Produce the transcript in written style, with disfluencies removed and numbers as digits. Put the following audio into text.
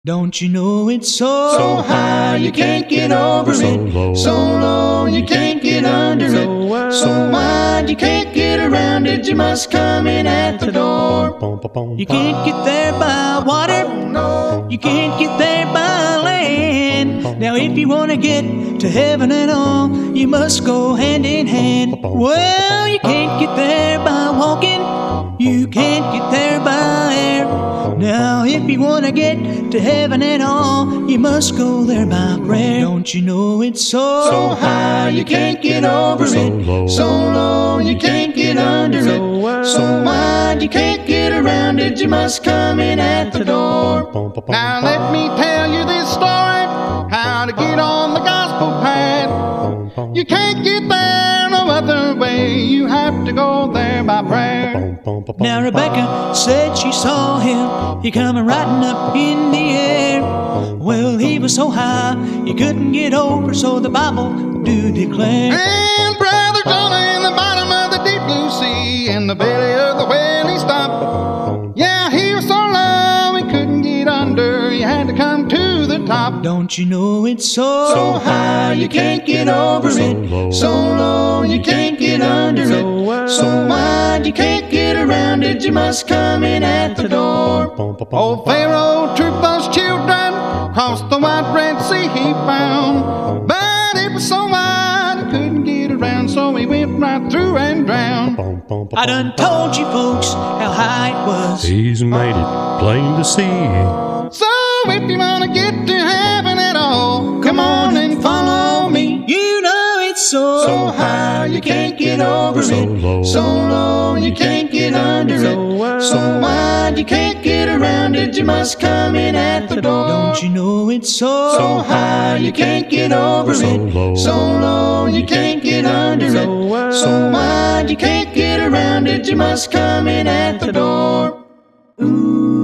Don't you know it's so high you can't get over it, so low you can't get under it, so wide you can't get around it, you must come in at the door. You can't get there by water, you can't get there by land. Now if you want to get to heaven and all, you must go hand in hand. Well, you can't get there by walking, you can't get there by air. Now if you want to get to heaven and all, you must go there by prayer. Don't you know it's so high you can't get over it, so low you can't get under it, so wide you can't get around it, you must come in at the door. Now let me tell you this story, how to get on the gospel path. You can't get there no other way, you have to go there by prayer. Now Rebecca said she saw him, he coming riding up in the air. Well, he was so high, you couldn't get over, so the Bible do declare. And Brother Jonah in the bottom of the deep blue sea, in the belly of the whale he stopped. Yeah, he was so low he couldn't get under, he had to come to the top. Don't you know it's so high you can't get over it, so low you can't get under it, so wide you can't get around it, you must come in at the door. Old Pharaoh trooped those children across the wide Red Sea he found, but it was so wide he couldn't get around, so he went right through and drowned. I done told you folks how high it was, he's made it plain to see. So if you want to get to heaven at all, come on and follow me. You know it's so high you can't get over it, so low you can't get under it, so wide you can't get around it, you must come in at the door. Don't you know it's so high you can't get over it, so low you can't get under it, so wide you can't get around it, you must come in at the door. Ooh.